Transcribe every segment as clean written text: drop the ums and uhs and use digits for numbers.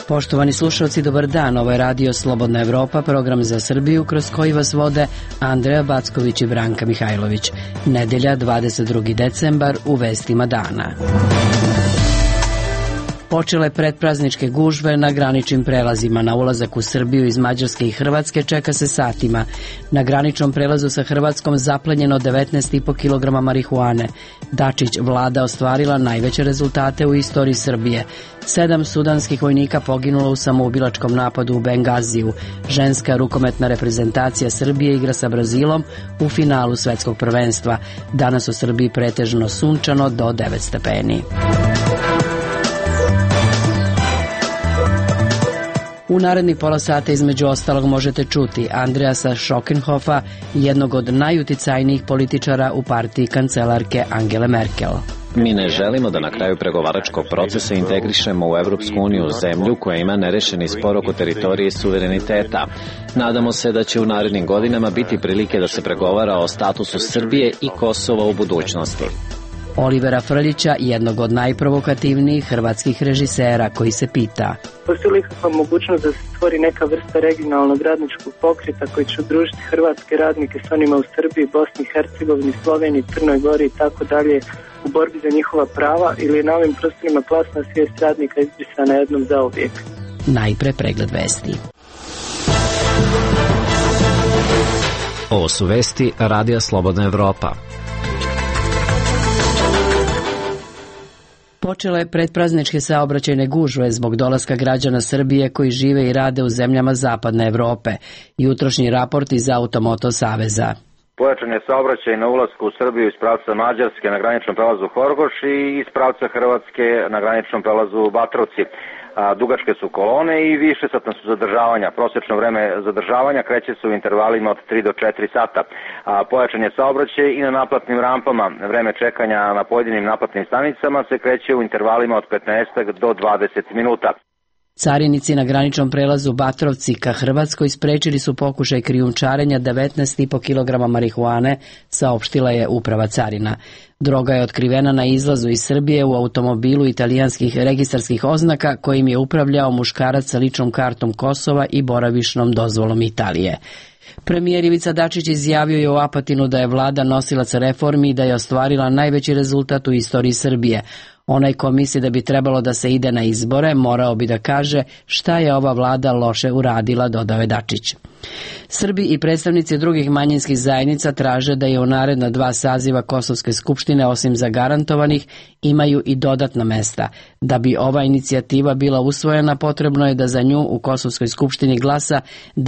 Poštovani slušalci, dobar dan. Ovo je Radio Slobodna Evropa, program za Srbiju kroz koji vas vode Andreja Backović i Branka Mihajlović. Nedelja, 22. decembar, u vestima dana. Počele predprazničke gužve na graničnim prelazima. Na ulazak u Srbiju iz Mađarske i Hrvatske čeka se satima. Na graničnom prelazu sa Hrvatskom zaplenjeno 19,5 kg marihuane. Dačić, vlada ostvarila najveće rezultate u istoriji Srbije. 7 sudanskih vojnika poginulo u samoubilačkom napadu u Bengaziju. Ženska rukometna reprezentacija Srbije igra sa Brazilom u finalu svetskog prvenstva. Danas u Srbiji pretežno sunčano do 9 stepeni. U narednih pola sata između ostalog možete čuti Andreasa Schöckhofa, jednog od najuticajnijih političara u partiji kancelarke Angele Merkel. Mi ne želimo da na kraju pregovaračkog procesa integrišemo u Evropsku uniju zemlju koja ima nerešeni spor oko teritorije i suvereniteta. Nadamo se da će u narednim godinama biti prilike da se pregovara o statusu Srbije i Kosova u budućnosti. Olivera Frljića, jednog od najprovokativnijih hrvatskih režisera, koji se pita: postoji li kakva mogućnost da se stvori neka vrsta regionalnog radničkog pokreta koji će udružiti hrvatske radnike s onima u Srbiji, Bosni i Hercegovini, Sloveniji, Crnoj Gori i tako dalje u borbi za njihova prava, ili je na ovim prostorima klasna svijest radnika izbrisana jednom zauvijek? Najpre pregled vesti. Ovo su vesti Radija Slobodna Evropa. Počele predprazničke saobraćajne gužve zbog dolaska građana Srbije koji žive i rade u zemljama zapadne Evrope. Jutrošnji raport iz Automoto Saveza. Pojačan je saobraćaj na ulasku u Srbiju iz pravca Mađarske na graničnom prelazu Horgoš i iz pravca Hrvatske na graničnom prelazu Batrovci. Dugačke su kolone i višesatna su zadržavanja. Prosječno vreme zadržavanja kreće se u intervalima od 3 do 4 sata. Pojačan je saobraćaj i na naplatnim rampama. Vreme čekanja na pojedinim naplatnim stanicama se kreće u intervalima od 15 do 20 minuta. Carinici na graničnom prelazu Batrovci ka Hrvatskoj sprečili su pokušaj krijumčarenja 19,5 kg marihuane, saopštila je uprava carina. Droga je otkrivena na izlazu iz Srbije u automobilu italijanskih registarskih oznaka kojim je upravljao muškarac sa ličnom kartom Kosova i boravišnom dozvolom Italije. Premijer Ivica Dačić izjavio je u Apatinu da je vlada nosilac reformi i da je ostvarila najveći rezultat u istoriji Srbije. Onaj ko misli da bi trebalo da se ide na izbore, morao bi da kaže šta je ova vlada loše uradila, dodao je Dačić. Srbi i predstavnici drugih manjinskih zajednica traže da je u naredna 2 saziva Kosovske skupštine, osim zagarantovanih, imaju i dodatna mesta. Da bi ova inicijativa bila usvojena, potrebno je da za nju u Kosovskoj skupštini glasa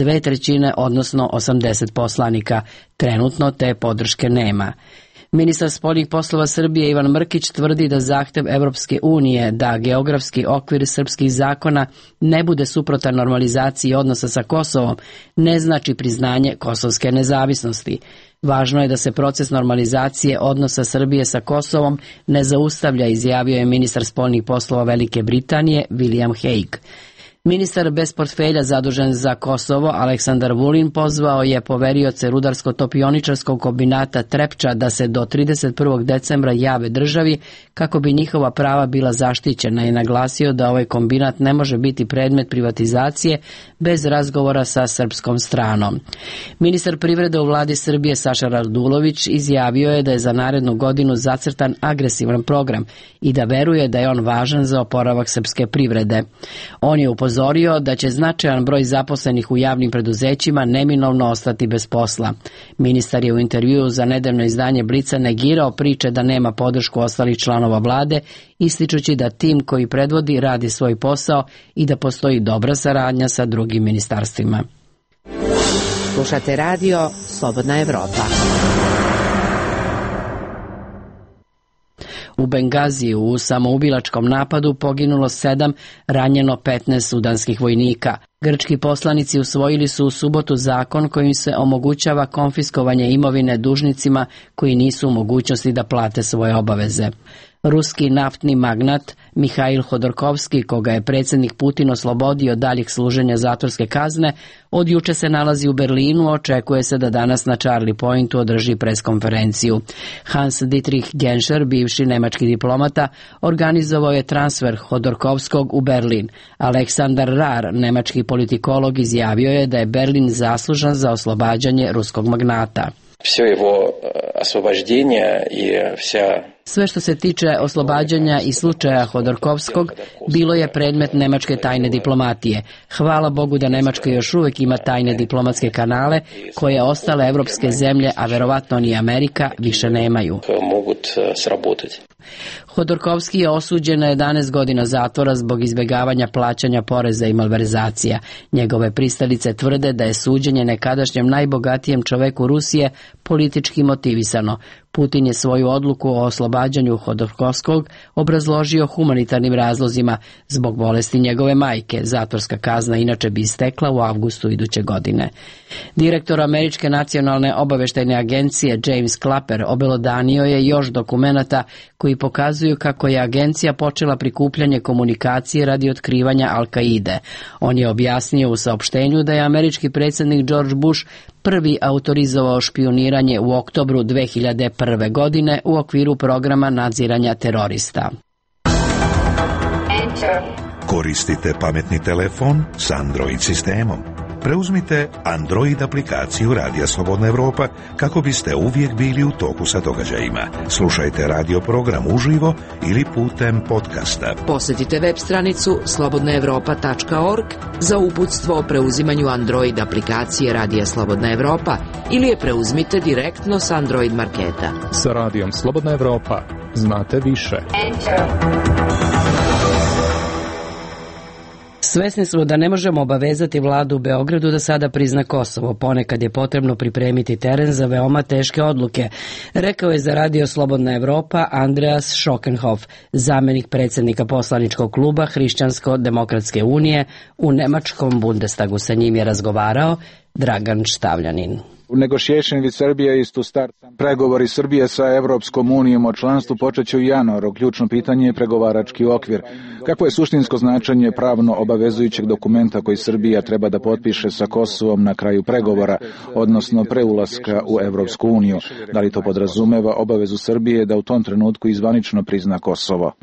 2/3, odnosno 80 poslanika. Trenutno te podrške nema. Ministar spoljnih poslova Srbije Ivan Mrkić tvrdi da zahtev Evropske unije da geografski okvir srpskih zakona ne bude suprotan normalizaciji odnosa sa Kosovom ne znači priznanje kosovske nezavisnosti. Važno je da se proces normalizacije odnosa Srbije sa Kosovom ne zaustavlja, izjavio je ministar spoljnih poslova Velike Britanije William Hague. Ministar bez portfelja zadužen za Kosovo Aleksandar Vulin pozvao je poverioce rudarsko-topioničarskog kombinata Trepča da se do 31. decembra jave državi kako bi njihova prava bila zaštićena i naglasio da ovaj kombinat ne može biti predmet privatizacije bez razgovora sa srpskom stranom. Ministar privrede u vladi Srbije Saša Radulović izjavio je da je za narednu godinu zacrtan agresivan program i da veruje da je on važan za oporavak srpske privrede. On je upozorio da će značajan broj zaposlenih u javnim preduzećima neminovno ostati bez posla. Ministar je u intervjuu za nedeljno izdanje Blica negirao priče da nema podršku ostalih članova vlade, ističući da tim koji predvodi radi svoj posao i da postoji dobra saradnja sa drugim ministarstvima. Slušate radio Slobodna Evropa. U Bengaziju u samoubilačkom napadu poginulo 7, ranjeno 15 sudanskih vojnika. Grčki poslanici usvojili su u subotu zakon kojim se omogućava konfiskovanje imovine dužnicima koji nisu u mogućnosti da plate svoje obaveze. Ruski naftni magnat Mihail Hodorkovski, koga je predsjednik Putin oslobodio daljeg služenja zatvorske kazne, od juče se nalazi u Berlinu, očekuje se da danas na Charlie Pointu održi preskonferenciju. Hans Dietrich Genscher, bivši nemački diplomata, organizovao je transfer Hodorkovskog u Berlin. Aleksandar Rar, nemački politikolog, izjavio je da je Berlin zaslužan za oslobađanje ruskog magnata. Sve što se tiče oslobađanja i slučaja Hodorkovskog bilo je predmet nemačke tajne diplomatije. Hvala Bogu da Nemačka još uvijek ima tajne diplomatske kanale koje ostale evropske zemlje, a verovatno ni Amerika, više nemaju. Hodorkovski je osuđen na 11 godina zatvora zbog izbjegavanja plaćanja poreza i malverzacija. Njegove pristalice tvrde da je suđenje nekadašnjem najbogatijem čoveku Rusije politički motivisano. Putin je svoju odluku o oslobađanju Hodorkovskog obrazložio humanitarnim razlozima zbog bolesti njegove majke. Zatvorska kazna inače bi istekla u avgustu iduće godine. Direktor Američke nacionalne obavještajne agencije James Clapper obelodanio je još dokumenata koji pokazuju kako je agencija počela prikupljanje komunikacije radi otkrivanja Al-Kaide. On je objasnio u saopštenju da je američki predsjednik George Bush prvi autorizovao špijuniranje u oktobru 2001. godine u okviru programa nadziranja terorista. Koristite pametni telefon s Android sistemom. Preuzmite Android aplikaciju Radija Slobodna Evropa kako biste uvijek bili u toku sa događajima. Slušajte radio program uživo ili putem podcasta. Posjetite web stranicu slobodnaevropa.org za uputstvo o preuzimanju Android aplikacije Radija Slobodna Evropa ili je preuzmite direktno s Android marketa. Sa Radijom Slobodna Evropa znate više. Svesni smo da ne možemo obavezati vladu u Beogradu da sada prizna Kosovo. Ponekad je potrebno pripremiti teren za veoma teške odluke, rekao je za Radio Slobodna Evropa Andreas Schockenhoff, zamjenik predsjednika poslaničkog kluba Hrišćansko-demokratske unije u Nemačkom Bundestagu. Sa njim je razgovarao Dragan Štavljanin. Negotiation with Serbia is to start. Pregovori Srbije sa Evropskom unijom o članstvu počeće u januaru. Ključno pitanje je pregovarački okvir. Kako je suštinsko značenje pravno obavezujućeg dokumenta koji Srbija treba da potpiše sa Kosovom na kraju pregovora, odnosno preulaska u Evropsku uniju? Da li to podrazumeva obavezu Srbije da u tom trenutku izvanično prizna Kosovo?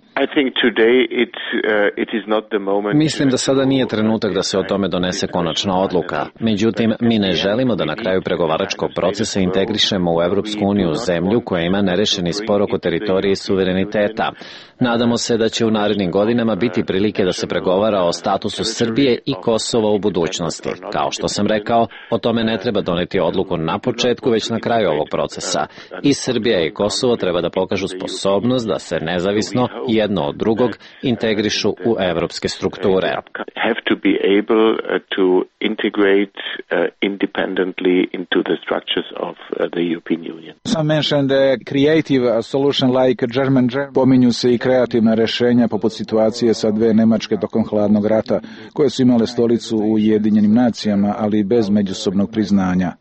Mislim da sada nije trenutak da se o tome donese konačna odluka. Međutim, mi ne želimo da na kraju pregovaračkog procesa integrišemo u Evropsku uniju zemlju koja ima nerešeni spor oko teritorije i suvereniteta. Nadamo se da će u narednim godinama biti prilike da se pregovara o statusu Srbije i Kosova u budućnosti. Kao što sam rekao, o tome ne treba doneti odluku na početku, već na kraju ovog procesa. I Srbija i Kosovo treba da pokažu sposobnost da se nezavisno jedno od drugog integrišu u evropske strukture. Some mentioned a creative solution like German. Pominju se i kreativna rešenja poput situacije sa dve Nemačke tokom hladnog rata, koje su imale stolicu u Ujedinjenim nacijama, ali bez međusobnog priznanja.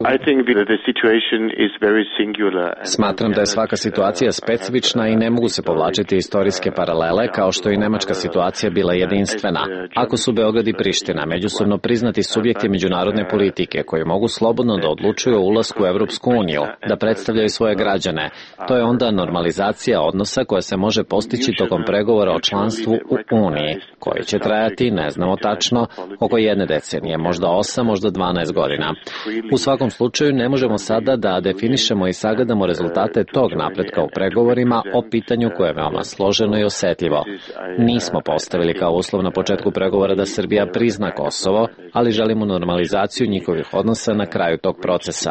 Smatram da je svaka situacija specifična i ne mogu se povlačiti istorijske paralele, kao što je nemačka situacija bila jedinstvena. Ako su Beograd i Priština međusobno priznati subjekti međunarodne politike koji mogu slobodno da odlučuju o ulasku u Evropsku uniju, da predstavljaju svoje građane, to je onda normalizacija odnosa koja se može postići tokom pregovora o članstvu u Uniji, koji će trajati, ne znamo tačno, oko 1 decenije, možda 8, možda 12 godina. U svakom slučaju ne možemo sada da definišemo i sagledamo rezultate tog napretka u pregovorima o pitanju koje je veoma složeno i osetljivo. Nismo postavili kao uslov na početku pregovora da Srbija prizna Kosovo, ali želimo normalizaciju njihovih odnosa na kraju tog procesa.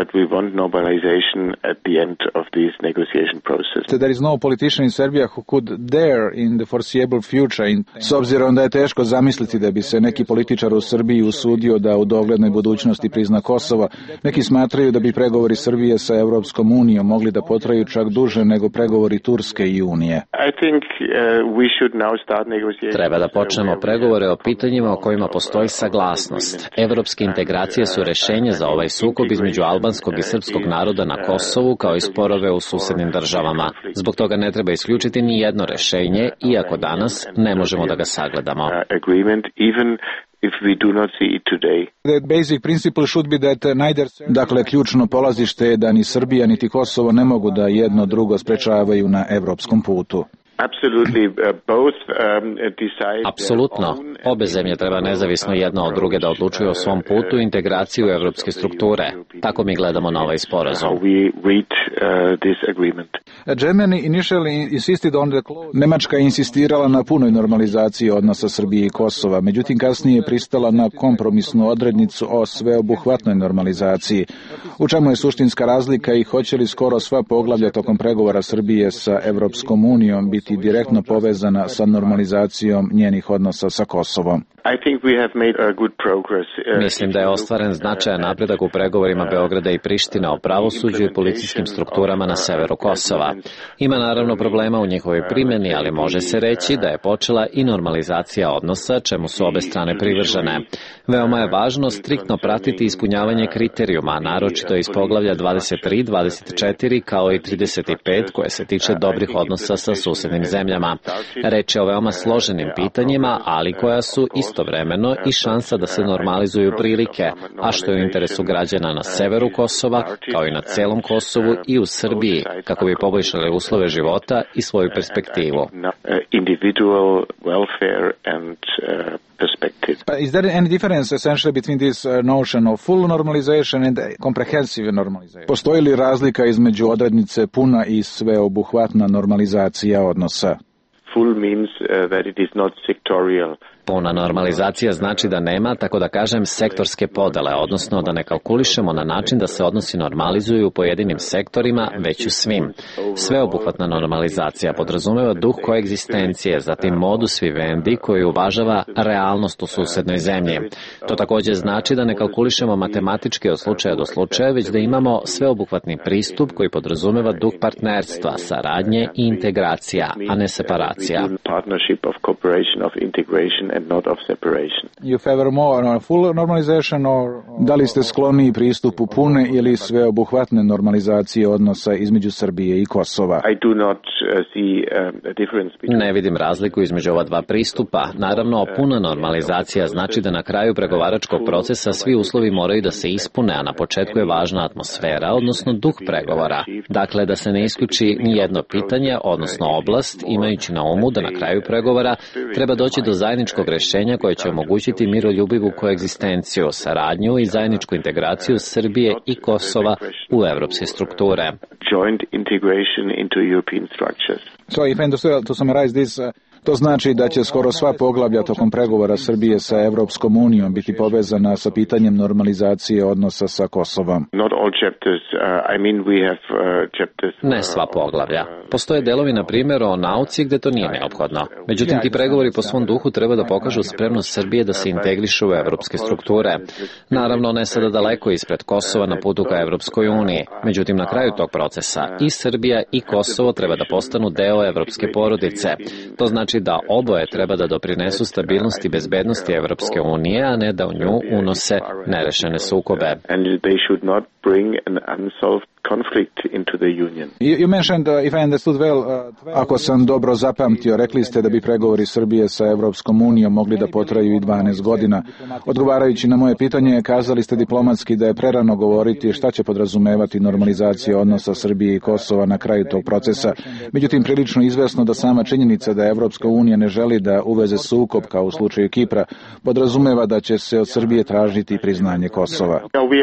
There is no politician in Serbia who could dare in the foreseeable future. S obzirom da je teško zamisliti da bi se neki političar u Srbiji usudio da u doglednoj budućnosti prizna Kosovo, neki smatraju da bi pregovori Srbije sa Evropskom unijom mogli da potraju čak duže nego pregovori Turske i Unije. Treba da počnemo pregovore o pitanju pitanjima o kojima postoji saglasnost. Evropske integracije su rešenje za ovaj sukob između albanskog i srpskog naroda na Kosovu, kao i sporove u susednim državama. Zbog toga ne treba isključiti ni jedno rešenje, iako danas ne možemo da ga sagledamo. Dakle, ključno polazište je da ni Srbija niti Kosovo ne mogu da jedno drugo sprečavaju na evropskom putu. Apsolutno. Obe zemlje treba nezavisno jedna od druge da odlučuju o svom putu i integraciju u evropske strukture. Tako mi gledamo na ovaj sporazum. Nemačka je insistirala na punoj normalizaciji odnosa Srbije i Kosova, međutim kasnije je pristala na kompromisnu odrednicu o sveobuhvatnoj normalizaciji. U čemu je suštinska razlika i hoće li skoro sva poglavlja tokom pregovora Srbije sa Evropskom unijom biti direktno povezana sa normalizacijom njenih odnosa sa Kosovom? Mislim da je ostvaren značajan napredak u pregovorima Beograda i Prištine o pravosuđu i policijskim strukturama na severu Kosova. Ima naravno problema u njihovoj primjeni, ali može se reći da je počela i normalizacija odnosa, čemu su obe strane privržene. Veoma je važno striktno pratiti ispunjavanje kriterijuma, naročito iz poglavlja 23, 24 kao i 35 koje se tiče dobrih odnosa sa susednim zemljama. Reč je o veoma složenim pitanjima, ali koja su istovremeno i šansa da se normalizuju prilike, a što je u interesu građana na severu Kosova, kao i na celom Kosovu i u Srbiji, kako bi poboljšali uslove života i svoju perspektivu. Is there any difference essentially between this notion of full normalization and comprehensive normalization? Postoji li razlika između odrednice puna i sveobuhvatna normalizacija odnosa? Full means that it is not sectorial. Puna normalizacija znači da nema, tako da kažem, sektorske podele, odnosno da ne kalkulišemo na način da se odnosi normalizuju u pojedinim sektorima, već u svim. Sveobuhvatna normalizacija podrazumeva duh koegzistencije, zatim modus vivendi koji uvažava realnost u susednoj zemlji. To takođe znači da ne kalkulišemo matematički od slučaja do slučaja, već da imamo sveobuhvatni pristup koji podrazumeva duh partnerstva, saradnje i integracija, a ne separacija. And not of separation. You favor more on full normalization or... Da li ste skloniji pristupu pune ili sveobuhvatne normalizacije odnosa između Srbije i Kosova? I do not see a difference between... Ne vidim razliku između ova dva pristupa. Naravno, puna normalizacija znači da na kraju pregovaračkog procesa svi uslovi moraju da se ispune, a na početku je važna atmosfera, odnosno duh pregovora. Dakle, da se ne isključi ni jedno pitanje, odnosno oblast, imajući na umu da na kraju pregovora treba doći do zajedničkog rešenja koje će omogućiti miroljubivu koegzistenciju, saradnju i zajedničku integraciju Srbije i Kosova u evropske strukture. Joint integration into European structures. So if I understood to summarize this, to znači da će skoro sva poglavlja tokom pregovora Srbije sa Evropskom unijom biti povezana sa pitanjem normalizacije odnosa sa Kosovom. Not all chapters, chapters. Ne sva poglavlja. Postoje delovi, na primjer, o nauci gde to nije neophodno. Međutim, ti pregovori po svom duhu treba da pokažu spremnost Srbije da se integrišu u evropske strukture. Naravno, ne sada daleko ispred Kosova na putu ka Evropskoj uniji. Međutim, na kraju tog procesa i Srbija i Kosovo treba da postanu deo evropske porodice. To znači da oboje treba da doprinesu stabilnosti i bezbednosti Evropske unije, a ne da u nju unose nerešene sukobe. You mentioned, if I understood well, ako sam dobro zapamtio, rekli ste da bi pregovori Srbije sa Evropskom unijom mogli da potraju i 12 godina. Odgovarajući na moje pitanje, kazali ste diplomatski da je prerano govoriti šta će podrazumevati normalizacija odnosa Srbije i Kosova na kraju tog procesa. Međutim, prilično izvesno da sama činjenica da Evropska unija ne želi da uveze sukob, kao u slučaju Kipra, podrazumeva da će se od Srbije tražiti priznanje Kosova.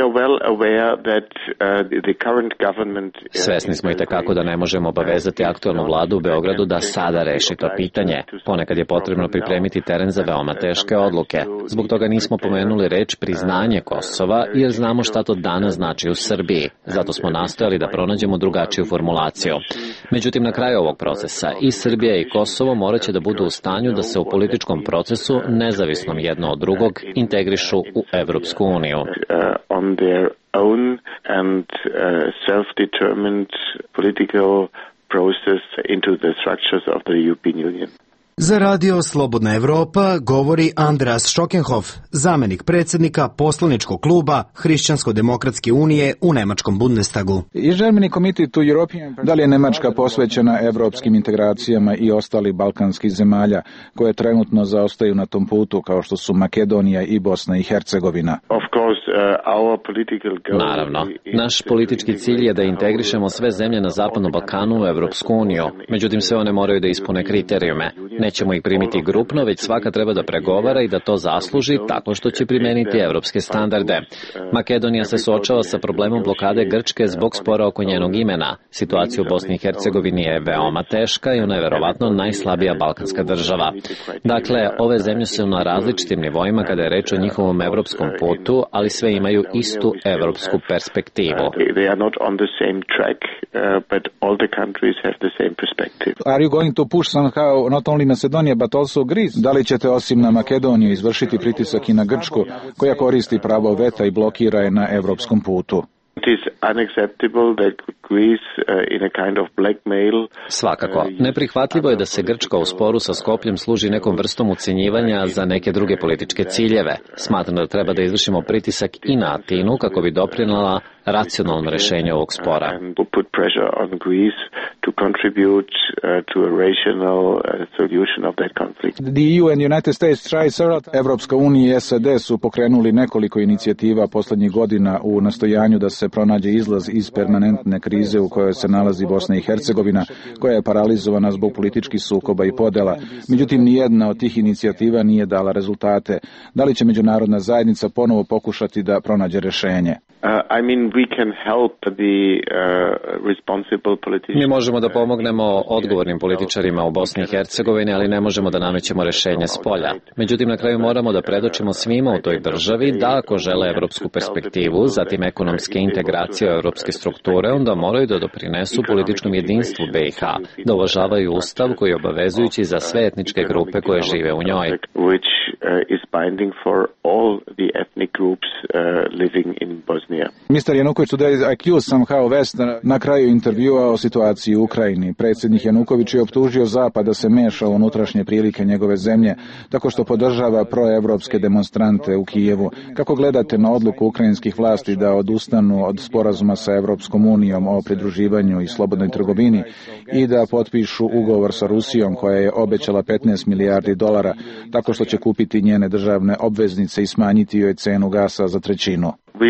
Svesni smo i tekako da ne možemo obavezati aktualnu vladu u Beogradu da sada reši to pitanje. Ponekad je potrebno pripremiti teren za veoma teške odluke. Zbog toga nismo pomenuli reč priznanje Kosova, jer znamo šta to danas znači u Srbiji. Zato smo nastojali da pronađemo drugačiju formulaciju. Međutim, na kraju ovog procesa i Srbija i Kosovo moraće da budu u stanju da se u političkom procesu, nezavisnom jedno od drugog, integrišu u Evropsku uniju. Own and self-determined political process into the structures of the European Union. Za radio Slobodna Evropa govori Andreas Schockenhoff, zamenik predsjednika poslaničkog kluba Hrišćansko-demokratske unije u Nemačkom Bundestagu. Da li je Nemačka posvećena evropskim integracijama i ostali balkanskih zemalja koje trenutno zaostaju na tom putu kao što su Makedonija i Bosna i Hercegovina? Naravno, naš politički cilj je da integrišemo sve zemlje na Zapadnom Balkanu u Evropsku uniju. Međutim, sve one moraju da ispune kriterijume. Nećemo ih primiti grupno, već svaka treba da pregovara i da to zasluži tako što će primeniti evropske standarde. Makedonija se suočava sa problemom blokade Grčke zbog spora oko njenog imena. Situacija u Bosni i Hercegovini je veoma teška i ona je verovatno najslabija balkanska država. Dakle, ove zemlje su na različitim nivoima kada je reč o njihovom evropskom putu, ali sve imaju istu evropsku perspektivu. Are you going to push somehow not only Macedonia but also Greece? Da li ćete osim na Makedoniju izvršiti pritisak i na Grčku, koja koristi pravo veta i blokira je na evropskom putu? Svakako. Neprihvatljivo je da se Grčka u sporu sa Skopljem služi nekom vrstom ucenjivanja za neke druge političke ciljeve. Smatram da treba da izvršimo pritisak i na Atinu kako bi doprinela racionalno rešenje ovog spora. Evropska unija i SAD su pokrenuli nekoliko inicijativa poslednjih godina u nastojanju da se pronađe izlaz iz permanentne krize u kojoj se nalazi Bosna i Hercegovina, koja je paralizovana zbog političkih sukoba i podela. Međutim, nijedna od tih inicijativa nije dala rezultate. Da li će međunarodna zajednica ponovo pokušati da pronađe rešenje? Mi možemo da pomognemo odgovornim političarima u Bosni i Hercegovini, ali ne možemo da namećemo rešenje s polja. Međutim, na kraju moramo da predočimo svima u toj državi da ako žele evropsku perspektivu, zatim ekonomske integracije u evropske strukture, onda moraju da doprinesu političkom jedinstvu BiH, da uvažavaju ustav koji je obavezujući za sve etničke grupe koje žive u njoj. Mr. Januković, today is accused somehow West na kraju intervjua o situaciji u Ukrajini. Predsjednik Januković je optužio Zapad da se meša u unutrašnje prilike njegove zemlje, tako što podržava proevropske demonstrante u Kijevu. Kako gledate na odluku ukrajinskih vlasti da odustanu od sporazuma sa Evropskom unijom o pridruživanju i slobodnoj trgovini i da potpišu ugovor sa Rusijom koja je obećala $15 milijardi, tako što će kupiti njene državne obveznice i smanjiti joj cenu gasa za trećinu?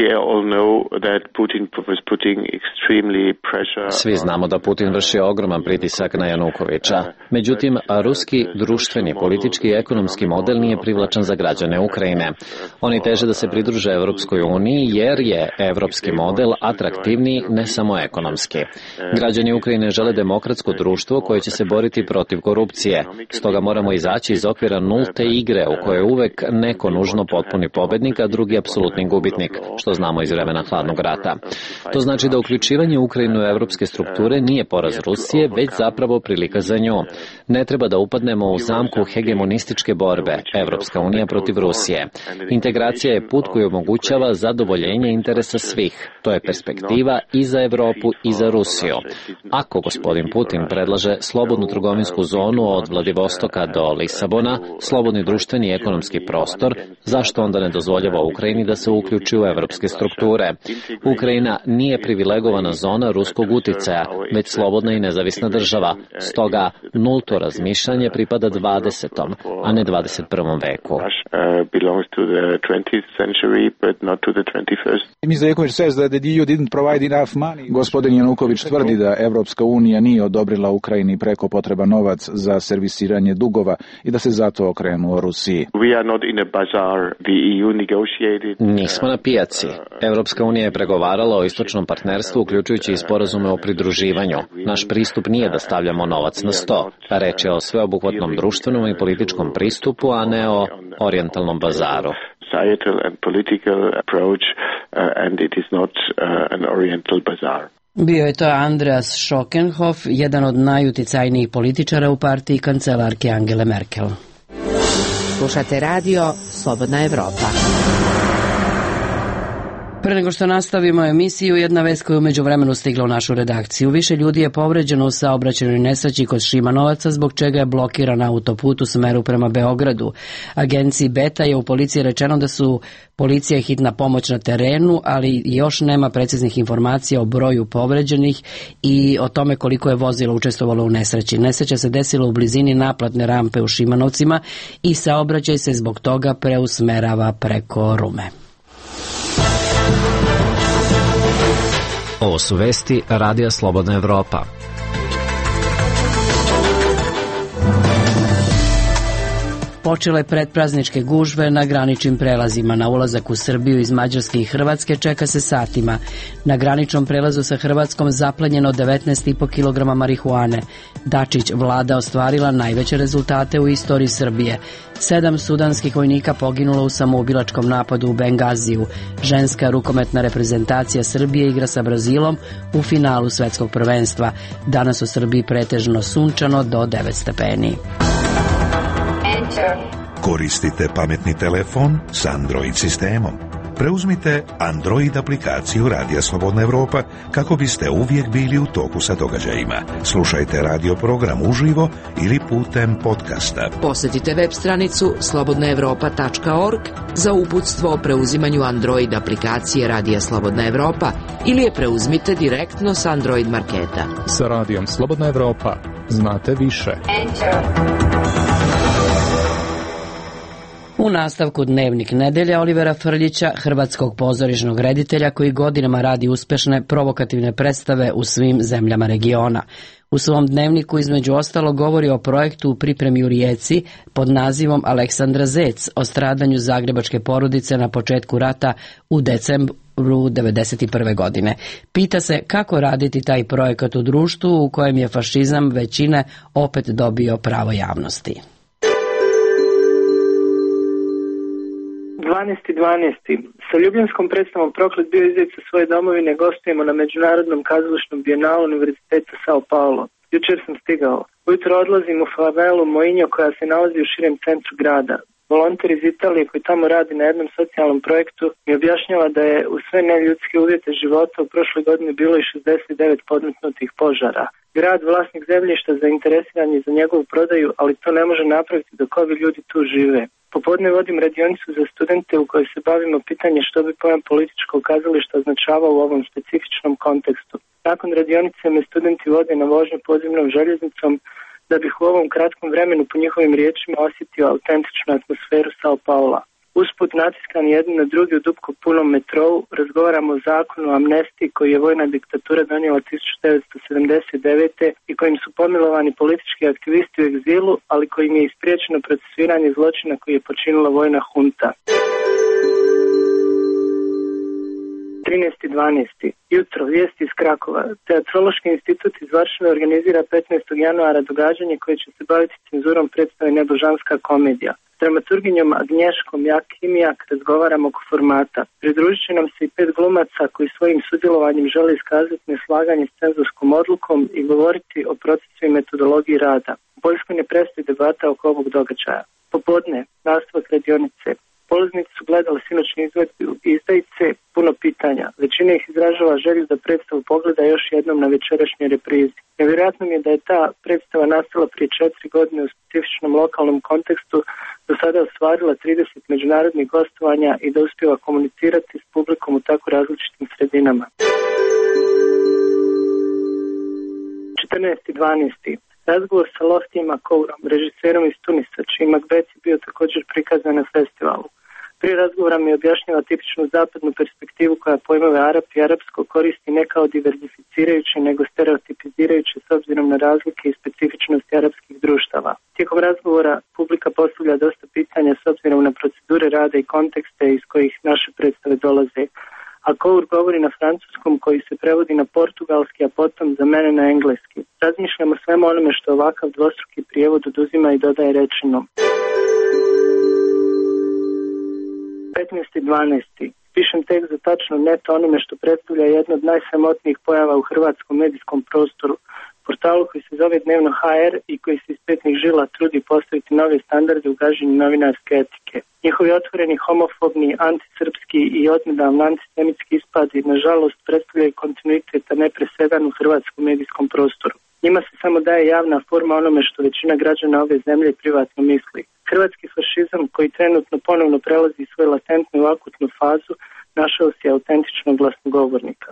Svi znamo da Putin vrši ogroman pritisak na Janukovića. Međutim, ruski društveni, politički i ekonomski model nije privlačan za građane Ukrajine. Oni teže da se pridruže Evropskoj uniji jer je evropski model atraktivniji ne samo ekonomski. Građani Ukrajine žele demokratsko društvo koje će se boriti protiv korupcije. Stoga moramo izaći iz okvira nulte igre u kojoj uvek neko nužno potpuni pobednik, a drugi apsolutni gubitnik, što znamo iz vremena hladnog rata. To znači da uključivanje Ukrajine u evropske strukture nije poraz Rusije, već zapravo prilika za nju. Ne treba da upadnemo u zamku hegemonističke borbe, Evropska unija protiv Rusije. Integracija je put koji omogućava zadovoljenje interesa svih. To je perspektiva i za Evropu i za Rusiju. Ako gospodin Putin predlaže slobodnu trgovinsku zonu od Vladivostoka do Lisabona, slobodni društveni i ekonomski prostor, zašto onda ne dozvoljava Ukrajini da se uključi u evropske strukture? Ukrajina nije privilegovana zona ruskog uticaja, već slobodna i nezavisna država. Stoga, nulto razmišljanje pripada 20. a ne 21. veku. Gospodin Januković tvrdi da Evropska unija nije odobrila Ukrajini preko potreban novac za servisiranje dugova i da se zato okrenuo Rusiji. Nismo na pijaci. Evropska unija je pregovarala o istočnom partnerstvu, uključujući i sporazume o pridruživanju. Naš pristup nije da stavljamo novac na sto. Reč je o sveobuhvatnom društvenom i političkom pristupu, a ne o orijentalnom bazaru. Bio je to Andreas Schockenhoff, jedan od najuticajnijih političara u partiji kancelarke Angele Merkel. Slušate radio Slobodna Evropa. Pre nego što nastavimo emisiju, jedna vest koja je u međuvremenu stigla u našu redakciju. Više ljudi je povređeno u saobraćajnoj nesreći kod Šimanovaca, zbog čega je blokiran autoput u smeru prema Beogradu. Agenciji Beta je u policiji rečeno da su policija i hitna pomoć na terenu, ali još nema preciznih informacija o broju povređenih i o tome koliko je vozila učestvovalo u nesreći. Nesreća se desila u blizini naplatne rampe u Šimanovcima i saobraćaj se zbog toga preusmerava preko Rume. Ovo su vesti Radija Slobodna Evropa. Počele predprazničke gužve na graničnim prelazima. Na ulazak u Srbiju iz Mađarske i Hrvatske čeka se satima. Na graničnom prelazu sa Hrvatskom zaplenjeno 19,5 kg marihuane. Dačić, vlada ostvarila najveće rezultate u istoriji Srbije. 7 sudanskih vojnika poginulo u samoubilačkom napadu u Bengaziju. Ženska rukometna reprezentacija Srbije igra sa Brazilom u finalu svetskog prvenstva. Danas u Srbiji pretežno sunčano do 9 stepeni. Koristite pametni telefon s Android sistemom. Preuzmite Android aplikaciju Radija Slobodna Evropa kako biste uvijek bili u toku sa događajima. Slušajte radio program uživo ili putem podcasta. Posjetite web stranicu slobodnaevropa.org za uputstvo o preuzimanju Android aplikacije Radija Slobodna Evropa ili je preuzmite direktno s Android marketa. Sa Radijom Slobodna Evropa znate više. U nastavku Dnevnik nedelja Olivera Frljića, hrvatskog pozorišnog reditelja koji godinama radi uspešne provokativne predstave u svim zemljama regiona. U svom dnevniku između ostalo govori o projektu u pripremi u Rijeci pod nazivom Aleksandra Zec, o stradanju zagrebačke porodice na početku rata u decembru 1991. godine. Pita se kako raditi taj projekat u društvu u kojem je fašizam većine opet dobio pravo javnosti. 12.12. Sa ljubljanskom predstavom Proklet bio izvijek sa svoje domovine gostujemo na Međunarodnom kazališnom bijenalu Univerziteta Sao Paulo. Jučer sam stigao. Ujutro odlazim u favelu Moinho koja se nalazi u širem centru grada. Volonter iz Italije koji tamo radi na jednom socijalnom projektu mi objašnjava da je u sve neljudske uvjete života u prošloj godini bilo i 69 podmetnutih požara. Grad, vlasnik zemljišta, zainteresiran je za njegovu prodaju, ali to ne može napraviti dok ovi ljudi tu žive. Popodne vodim radionicu za studente u kojoj se bavimo pitanje što bi pojam političkog kazališta označavao u ovom specifičnom kontekstu. Nakon radionice me studenti vode na vožnju podzemnom željeznicom da bih u ovom kratkom vremenu po njihovim riječima osjetio autentičnu atmosferu Sao Paula. Usput natiskani jedni na drugi u dupko punom metrou, razgovaramo o zakonu o amnestiji koji je vojna diktatura donijela 1979. i kojim su pomilovani politički aktivisti u egzilu, ali kojim je ispriječeno procesuiranje zločina koji je počinila vojna hunta. 13.12. Jutro, vijesti iz Krakova. Teatrološki institut iz Varšave organizira 15. januara događanje koje će se baviti cenzurom predstave Nebožanska komedija. S dramaturginjom Agnješkom Jakimijak razgovaramo oko formata. Pridružit će nam se i 5 glumaca koji svojim sudjelovanjem žele iskazati neslaganje s cenzurskom odlukom i govoriti o procesu i metodologiji rada. U Poljskoj ne prestaje debata oko ovog događaja. Popodne, nastavak radionice. Polaznici su gledali sinoćni izvedbu Izdajice, puno pitanja. Većina ih izražava želju da predstavu pogleda još jednom na večerašnjoj reprizi. Nevjerojatno mi je da je ta predstava nastala prije 4 godine u specifičnom lokalnom kontekstu, do sada ostvarila 30 međunarodnih gostovanja i da uspjeva komunicirati s publikom u tako različitim sredinama. 14.12. Razgovor sa Loftijem Akourom, režiserom iz Tunisa, čiji Macbeth je bio također prikazan na festivalu. Prije razgovora mi objašnjava tipičnu zapadnu perspektivu koja pojmove Arap i arapsko koristi ne kao diverzificirajuće, nego stereotipizirajuće s obzirom na razlike i specifičnosti arapskih društava. Tijekom razgovora publika postavlja dosta pitanja s obzirom na procedure rada i kontekste iz kojih naše predstave dolaze. Akour govori na francuskom koji se prevodi na portugalski, a potom za mene na engleski. Razmišljamo svemu onome što ovakav dvostruki prijevod oduzima i dodaje rečenom. 15.12. Pišem tekst za tačno net onome što predstavlja jedno od najsramotnijih pojava u hrvatskom medijskom prostoru. portalu koji se zove Dnevno HR i koji se iz petnih žila trudi postaviti nove standarde u gaženju novinarske etike. Njihovi otvoreni homofobni, antisrpski i odnedavno antisemitski ispadi nažalost predstavljaju kontinuitet, a ne presedan u hrvatskom medijskom prostoru. Njima se samo daje javna forma onome što većina građana ove zemlje privatno misli. Hrvatski fašizam koji trenutno ponovno prelazi svoju latentnu i akutnu fazu našao si autentičnog glasnogovornika.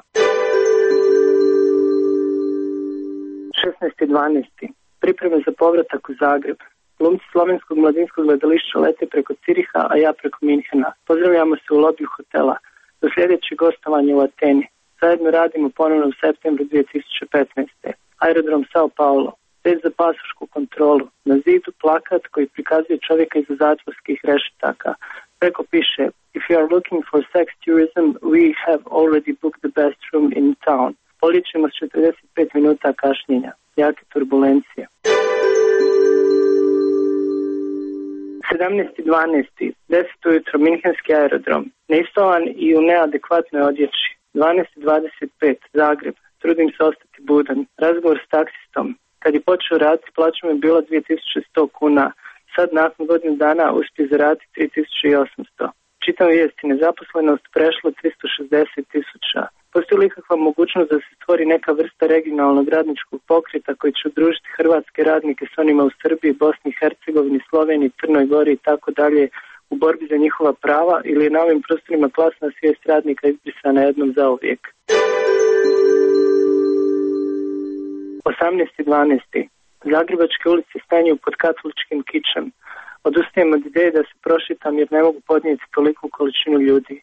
16.12. Pripreme za povratak u Zagreb. Glumci Slovenskog mladinskog gledališća lete preko Ciriha, a ja preko Minhena. Pozdravljamo se u lobiju hotela. Do sljedećeg gostovanja u Ateni. Zajedno radimo ponovno u septembru 2015. Aerodrom Sao Paulo. Bez za pasošku kontrolu. Na zidu plakat koji prikazuje čovjeka iza zatvorskih rešetaka. Preko piše: If you are looking for sex tourism, we have already booked the best room in town. Poličimo s 45 minuta kašnjenja. Jake turbulencije. 17.12. 10 ujutro, Minhenski aerodrom. Neistovan i u neadekvatnoj odjeći. 12.25. Zagreb. Trudim se ostati budan. Razgovor s taksistom. Kad je počeo raditi, plaća mi je bila 2100 kuna. Sad, nakon godinu dana, uspije zaraditi 3800. Čitam vijesti, nezaposlenost prešla 360.000. Postoji li kakva mogućnost da se stvori neka vrsta regionalnog radničkog pokreta koji će udružiti hrvatske radnike s onima u Srbiji, Bosni i Hercegovini, Sloveniji, Crnoj Gori i tako dalje u borbi za njihova prava, ili je na ovim prostorima klasna svijest radnika izbrisana jednom zauvijek? 18.12. Zagrebačke ulice stanju pod katoličkim kičem. Odustajem od ideje da se prošitam jer ne mogu podnijeti toliku količinu ljudi.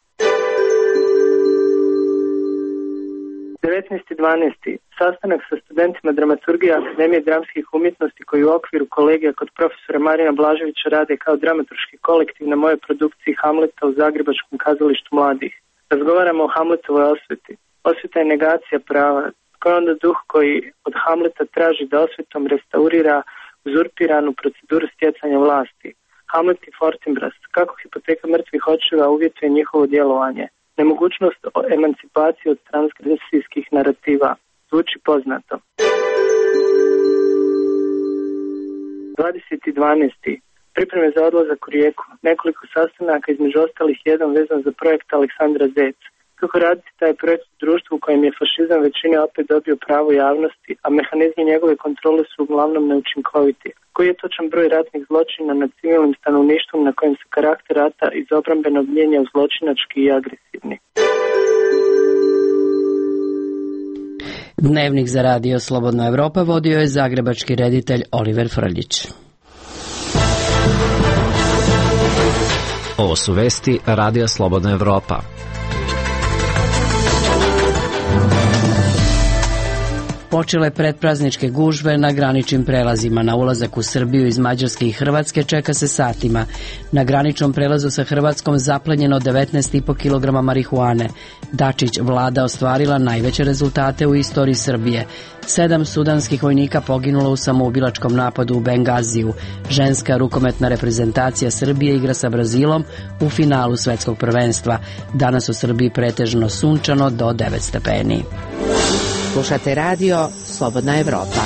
19.12. Sastanak sa studentima dramaturgije Akademije dramskih umjetnosti koji u okviru kolegija kod profesora Marina Blaževića rade kao dramaturški kolektiv na mojoj produkciji Hamleta u Zagrebačkom kazalištu mladih. Razgovaramo o Hamletovoj osveti. Osveta je negacija prava. Ko je onda duh koji od Hamleta traži da osvetom restaurira uzurpiranu proceduru stjecanja vlasti? Hamlet i Fortinbras. Kako hipoteka mrtvih očeva uvjetuje njihovo djelovanje? Nemogućnost emancipacije od transgresijskih narativa. Zvuči poznato. 20.12. Pripreme za odlazak u Rijeku. Nekoliko sastanaka, između ostalih jedan vezan za projekt Aleksandra Zec. Kako raditi taj projekt u društvu u kojem je fašizam većine opet dobio pravo javnosti, a mehanizmi njegove kontrole su uglavnom neučinkoviti? Koji je točan broj ratnih zločina nad civilnim stanovništvom na kojem se karakter rata iz obrambenog mijenja u zločinački i agresivni? Dnevnik za radio Slobodna Evropa vodio je zagrebački reditelj Oliver Frljić. Ovo su vesti Radija Slobodna Evropa. Počele predprazničke gužve na graničnim prelazima. Na ulazak u Srbiju iz Mađarske i Hrvatske čeka se satima. Na graničnom prelazu sa Hrvatskom zaplenjeno 19,5 kg marihuane. Dačić: vlada ostvarila najveće rezultate u istoriji Srbije. 7 sudanskih vojnika poginulo u samoubilačkom napadu u Bengaziju. Ženska rukometna reprezentacija Srbije igra sa Brazilom u finalu svetskog prvenstva. Danas u Srbiji pretežno sunčano do 9 stepeni. Slušate radio Slobodna Evropa.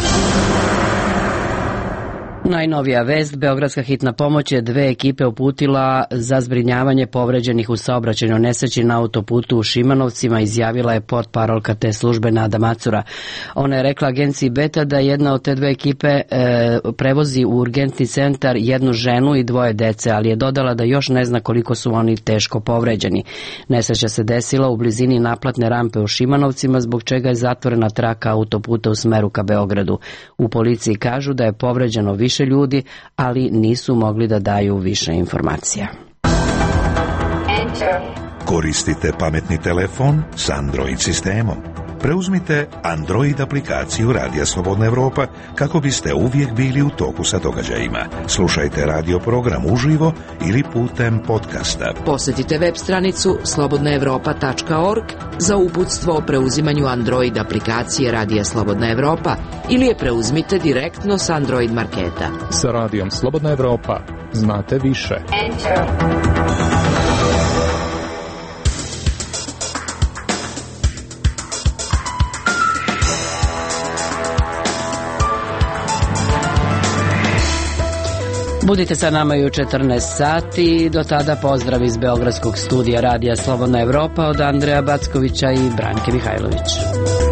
Najnovija vest, beogradska hitna pomoć je 2 ekipe uputila za zbrinjavanje povređenih u saobraćajnoj nesreći na autoputu u Šimanovcima, izjavila je portparolka te službe Nada Macura. Ona je rekla agenciji Beta da jedna od te 2 ekipe prevozi u urgentni centar jednu ženu i 2 dece, ali je dodala da još ne zna koliko su oni teško povređeni. Nesreća se desila u blizini naplatne rampe u Šimanovcima, zbog čega je zatvorena traka autoputa u smeru ka Beogradu. U policiji kažu da je povređeno više ljudi, ali nisu mogli da daju više informacija. Koristite pametni telefon s Android sistemom. Preuzmite Android aplikaciju Radija Slobodna Evropa kako biste uvijek bili u toku sa događajima. Slušajte radio program uživo ili putem podcasta. Posjetite web stranicu slobodnaevropa.org za uputstvo o preuzimanju Android aplikacije Radija Slobodna Evropa ili je preuzmite direktno s Android marketa. Sa Radijom Slobodna Evropa znate više. Budite sa nama i u 14 sati. Do tada pozdrav iz Beogradskog studija Radija Slobodna Evropa od Andreja Backovića i Branke Mihajlović.